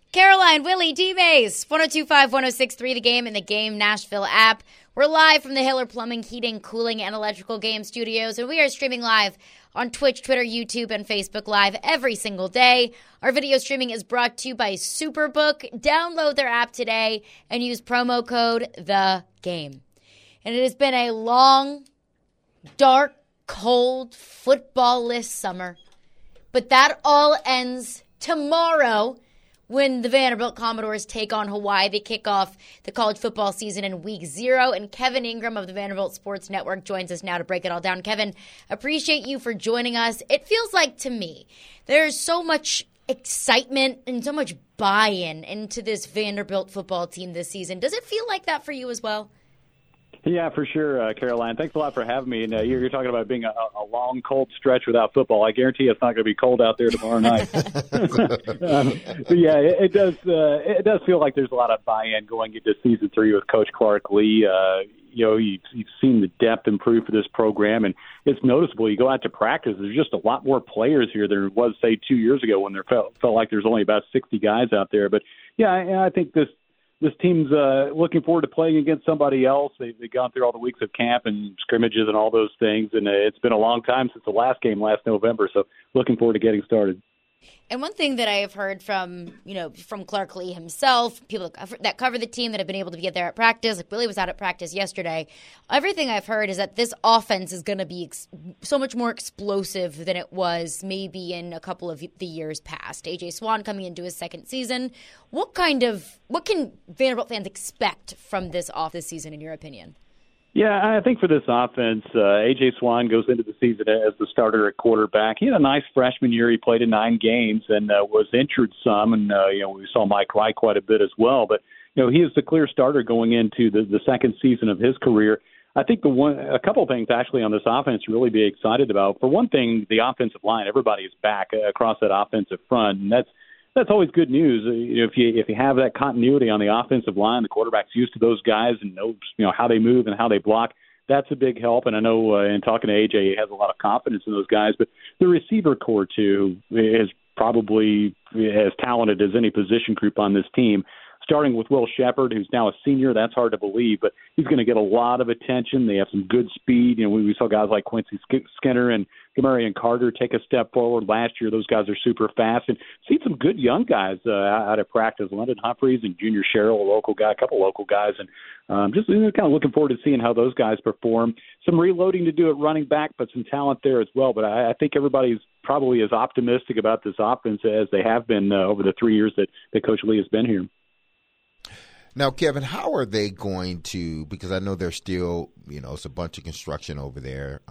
Caroline, Willie, D-Mays, 102.5, 106.3 The Game and the Game Nashville app. We're live from the Hiller Plumbing, Heating, Cooling, and Electrical Game Studios, and we are streaming live on Twitch, Twitter, YouTube, and Facebook Live every single day. Our video streaming is brought to you by Superbook. Download their app today and use promo code THEGAME. And it has been a long, dark, cold, football-less summer. But that all ends tomorrow when the Vanderbilt Commodores take on Hawaii. They kick off the college football season in week 0. And Kevin Ingram of the Vanderbilt Sports Network joins us now to break it all down. Kevin, appreciate you for joining us. It feels like, to me, there's so much excitement and so much buy-in into this Vanderbilt football team this season. Does it feel like that for you as well? Yeah, for sure, Caroline. Thanks a lot for having me. And you're talking about being a long, cold stretch without football. I guarantee it's not going to be cold out there tomorrow night. But yeah, it does feel like there's a lot of buy-in going into season 3 with Coach Clark Lee. You've seen the depth improve for this program, and it's noticeable. You go out to practice, there's just a lot more players here than there was, say, 2 years ago when there felt like there's only about 60 guys out there. But yeah, I think this team's looking forward to playing against somebody else. They've gone through all the weeks of camp and scrimmages and all those things, and it's been a long time since the last game last November, so looking forward to getting started. And one thing that I have heard from Clark Lee himself, people that cover the team that have been able to get there at practice, like Willie was out at practice yesterday, everything I've heard is that this offense is going to be so much more explosive than it was maybe in a couple of the years past. A.J. Swan coming into his second season. What can Vanderbilt fans expect from this season, in your opinion? Yeah, I think for this offense, A.J. Swan goes into the season as the starter at quarterback. He had a nice freshman year. He played in 9 games and was injured some, and we saw Mike Wright quite a bit as well. But he is the clear starter going into the second season of his career. I think a couple of things actually on this offense to really be excited about. For one thing, the offensive line, everybody is back across that offensive front, and that's always good news. If you have that continuity on the offensive line, the quarterback's used to those guys and knows how they move and how they block. That's a big help. And I know in talking to AJ, he has a lot of confidence in those guys. But the receiver core too is probably as talented as any position group on this team. Starting with Will Shepard, who's now a senior. That's hard to believe, but he's going to get a lot of attention. They have some good speed. We saw guys like Quincy Skinner and Gamarian Carter take a step forward last year. Those guys are super fast. And see some good young guys out of practice. London Humphreys and Junior Sherrill, a local guy, a couple local guys. And just kind of looking forward to seeing how those guys perform. Some reloading to do at running back, but some talent there as well. But I think everybody's probably as optimistic about this offense as they have been over the 3 years that Coach Lee has been here. Now, Kevin, how are they going to, because I know there's still, it's a bunch of construction over there,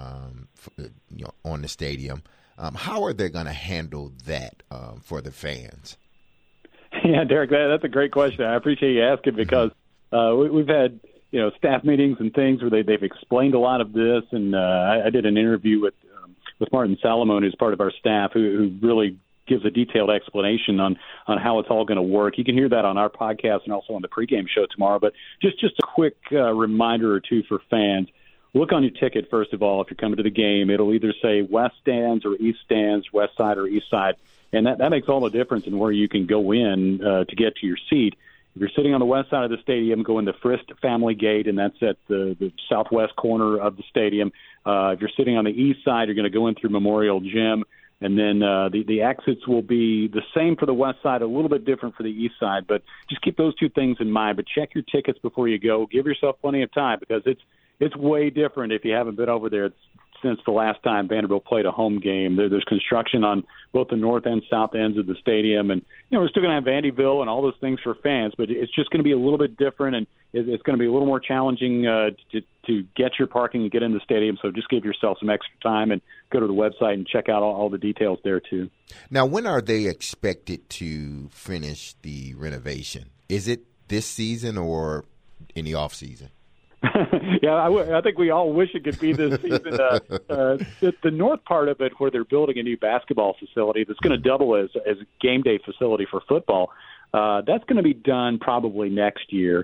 on the stadium. How are they going to handle that for the fans? Yeah, Derek, that's a great question. I appreciate you asking because we've had, staff meetings and things where they've explained a lot of this. And I did an interview with Martin Salamone, who's part of our staff, who really gives a detailed explanation on how it's all going to work. You can hear that on our podcast and also on the pregame show tomorrow. But just a quick reminder or two for fans. Look on your ticket, first of all, if you're coming to the game. It'll either say West Stands or East Stands, West Side or East Side. And that makes all the difference in where you can go in to get to your seat. If you're sitting on the west side of the stadium, go in the Frist Family Gate, and that's at the southwest corner of the stadium. If you're sitting on the east side, you're going to go in through Memorial Gym. And then the exits will be the same for the west side, a little bit different for the east side. But just keep those two things in mind. But check your tickets before you go. Give yourself plenty of time because it's way different if you haven't been over there since the last time Vanderbilt played a home game. There's construction on both the north and south ends of the stadium. And, we're still going to have Vandyville and all those things for fans. But it's just going to be a little bit different, and it's going to be a little more challenging to get your parking and get in the stadium. So just give yourself some extra time and go to the website and check out all the details there, too. Now, when are they expected to finish the renovation? Is it this season or in the off season? Yeah, I think we all wish it could be this season. The north part of it, where they're building a new basketball facility that's going to double as a game day facility for football, that's going to be done probably next year.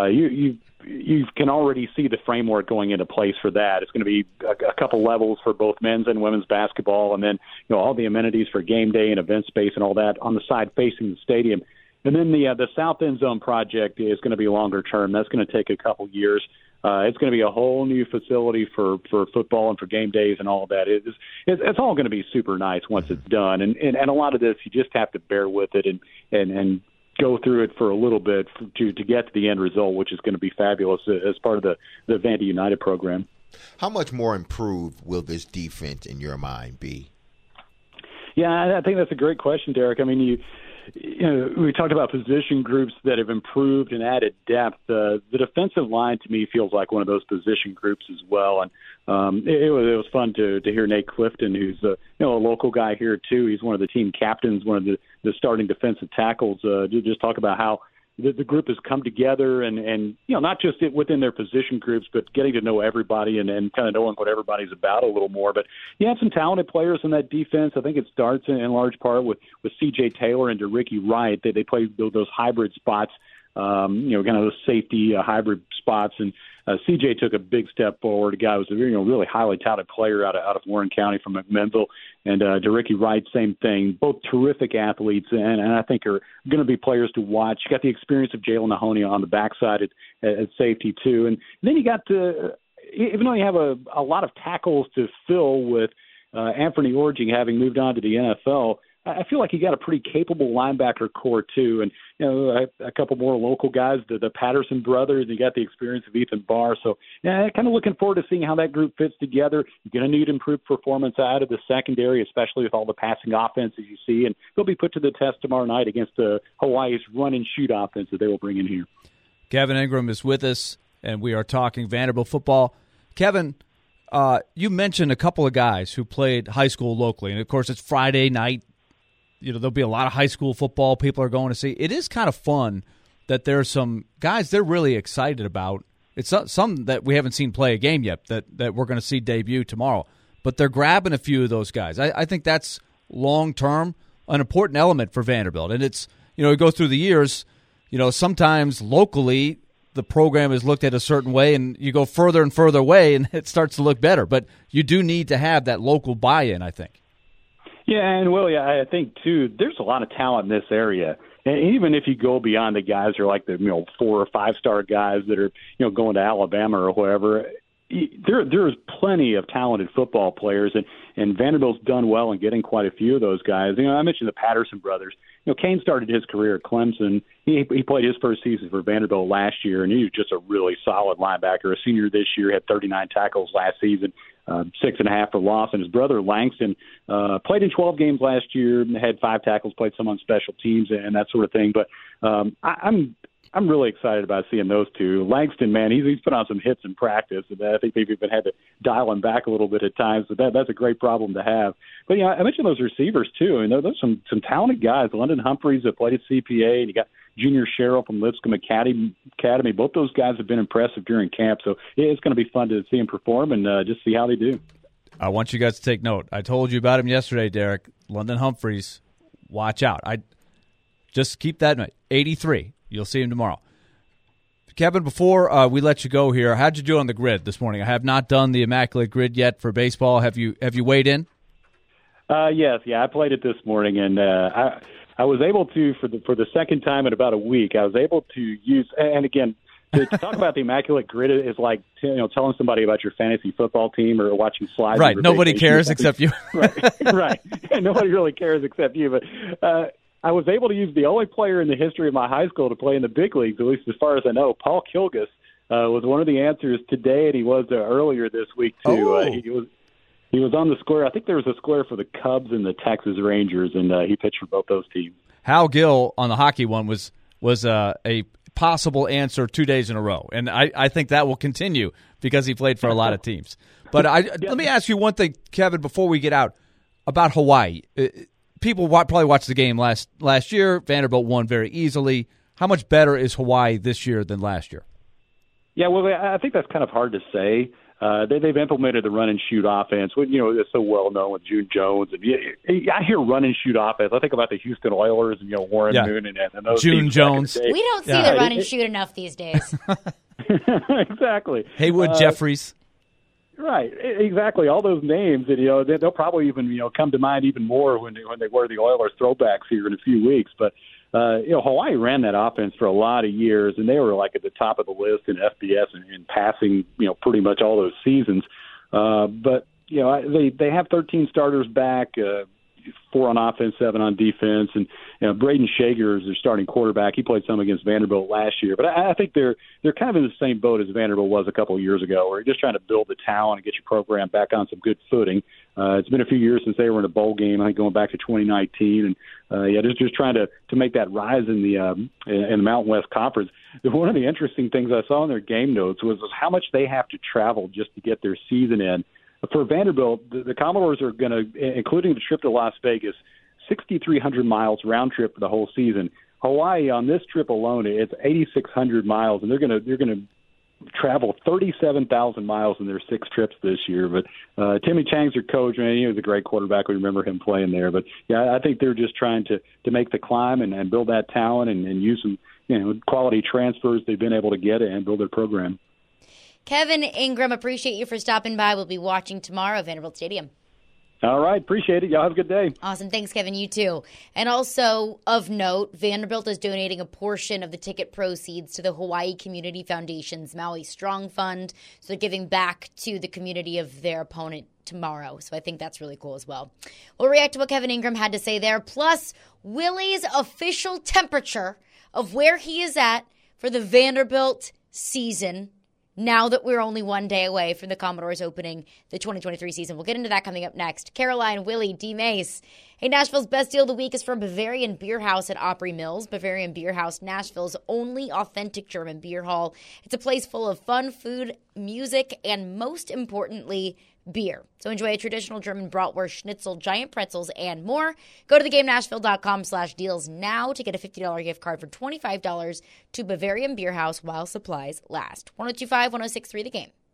You can already see the framework going into place for that. It's going to be a couple levels for both men's and women's basketball, and then all the amenities for game day and event space and all that on the side facing the stadium. And then the South End Zone project is going to be longer term. That's going to take a couple years. It's going to be a whole new facility for football and for game days and all of that. It's all going to be super nice once it's done. And a lot of this, you just have to bear with it and go through it for a little bit to get to the end result, which is going to be fabulous as part of the Vandy United program. How much more improved will this defense, in your mind, be? Yeah, I think that's a great question, Derek. I mean, we talked about position groups that have improved and added depth. The defensive line, to me, feels like one of those position groups as well. And it was fun to hear Nate Clifton, who's a local guy here too. He's one of the team captains, one of the starting defensive tackles. Just talk about how the group has come together and not just within their position groups, but getting to know everybody and kind of knowing what everybody's about a little more. But you have some talented players in that defense. I think it starts in large part with C.J. Taylor and Ricky Wright. They play those hybrid spots, kind of those safety hybrid spots. And C.J. took a big step forward. A guy who was a really highly touted player out of Warren County from McMinnville. And Ricky Wright, same thing. Both terrific athletes, and I think are going to be players to watch. You got the experience of Jalen Nahonia on the backside at safety too, and then you got even though you have a lot of tackles to fill with Anthony Orging having moved on to the NFL. I feel like you got a pretty capable linebacker core too, and a couple more local guys, the Patterson brothers. You got the experience of Ethan Barr, so kind of looking forward to seeing how that group fits together. You're going to need improved performance out of the secondary, especially with all the passing offenses you see, and they'll be put to the test tomorrow night against Hawaii's run and shoot offense that they will bring in here. Kevin Ingram is with us, and we are talking Vanderbilt football. Kevin, you mentioned a couple of guys who played high school locally, and of course it's Friday night. There'll be a lot of high school football people are going to see. It is kind of fun that there's some guys they're really excited about. It's some that we haven't seen play a game yet that we're going to see debut tomorrow. But they're grabbing a few of those guys. I think that's long-term an important element for Vanderbilt. And it's, you go through the years, sometimes locally the program is looked at a certain way and you go further and further away and it starts to look better. But you do need to have that local buy-in, I think. Yeah, and Willie, I think too, there's a lot of talent in this area. And even if you go beyond the guys who are like the 4 or 5 star guys that are going to Alabama or wherever, there's plenty of talented football players, and Vanderbilt's done well in getting quite a few of those guys. I mentioned the Patterson brothers. Kane started his career at Clemson. He played his first season for Vanderbilt last year, and he was just a really solid linebacker. A senior this year, had 39 tackles last season. 6.5 for loss, and his brother Langston played in 12 games last year, had 5 tackles, played some on special teams and that sort of thing. But I'm really excited about seeing those two. Langston, man, he's put on some hits in practice, and I think they've even had to dial him back a little bit at times. So that's a great problem to have. But I mentioned those receivers too, and there's some talented guys. London Humphreys that played at CPA, and you got Junior Sherrill from Lipscomb Academy. Both those guys have been impressive during camp, so it's going to be fun to see them perform and just see how they do. I want you guys to take note. I told you about him yesterday, Derek. London Humphreys, watch out. I just keep that in mind. 83. You'll see him tomorrow. Kevin, before we let you go here, how'd you do on the grid this morning? I have not done the Immaculate Grid yet for baseball. Have you weighed in? Yes, I played it this morning, and I was able to, for the second time in about a week, I was able to use, and again, to talk about the Immaculate Grid is like telling somebody about your fantasy football team or watching slides. Right, nobody cares except you. right. Nobody really cares except you. But I was able to use the only player in the history of my high school to play in the big leagues, at least as far as I know. Paul Kilgus was one of the answers today, and he was earlier this week too. He was on the square. I think there was a square for the Cubs and the Texas Rangers, and he pitched for both those teams. Hal Gill on the hockey one was a possible answer 2 days in a row, and I think that will continue because he played for a lot of teams. But let me ask you one thing, Kevin, before we get out, about Hawaii. People probably watched the game last year. Vanderbilt won very easily. How much better is Hawaii this year than last year? Yeah, well, I think that's kind of hard to say. They've implemented the run and shoot offense. It's so well known with June Jones, and I hear run and shoot offense. I think about the Houston Oilers and Warren Moon and those June Jones. We don't see the run and shoot enough these days. Exactly. Haywood Jeffries. Right, exactly. All those names, and they'll probably even come to mind even more when they wear the Oilers throwbacks here in a few weeks. But Hawaii ran that offense for a lot of years, and they were like at the top of the list in FBS and passing, pretty much all those seasons. But they have 13 starters back, 4 on offense, 7 on defense, and Braden Shager is their starting quarterback. He played some against Vanderbilt last year, but I think they're kind of in the same boat as Vanderbilt was a couple of years ago, where you're just trying to build the talent and get your program back on some good footing. It's been a few years since they were in a bowl game, I think going back to 2019, and just trying to make that rise in the Mountain West Conference. One of the interesting things I saw in their game notes was how much they have to travel just to get their season in. For Vanderbilt, the Commodores are going to, including the trip to Las Vegas, 6,300 miles round trip for the whole season. Hawaii on this trip alone, it's 8,600 miles, and they're going to travel 37,000 miles in their 6 trips this year. But Timmy Chang's their coach, man. He was a great quarterback. We remember him playing there. But yeah, I think they're just trying to make the climb and build that talent and use some quality transfers they've been able to get and build their program. Kevin Ingram, appreciate you for stopping by. We'll be watching tomorrow at Vanderbilt Stadium. All right. Appreciate it. Y'all have a good day. Awesome. Thanks, Kevin. You too. And also, of note, Vanderbilt is donating a portion of the ticket proceeds to the Hawaii Community Foundation's Maui Strong Fund. So they're giving back to the community of their opponent tomorrow. So I think that's really cool as well. We'll react to what Kevin Ingram had to say there, plus Willie's official temperature of where he is at for the Vanderbilt season, now that we're only one day away from the Commodores opening the 2023 season. We'll get into that coming up next. Caroline, Willie, D. Mace. Hey, Nashville's best deal of the week is from Bavarian Beer House at Opry Mills. Bavarian Beer House, Nashville's only authentic German beer hall. It's a place full of fun, food, music, and most importantly, beer. So enjoy a traditional German bratwurst, schnitzel, giant pretzels, and more. Go to thegamenashville.com/deals now to get a $50 gift card for $25 to Bavarian Beer House while supplies last. 102.5, 106.3 The Game.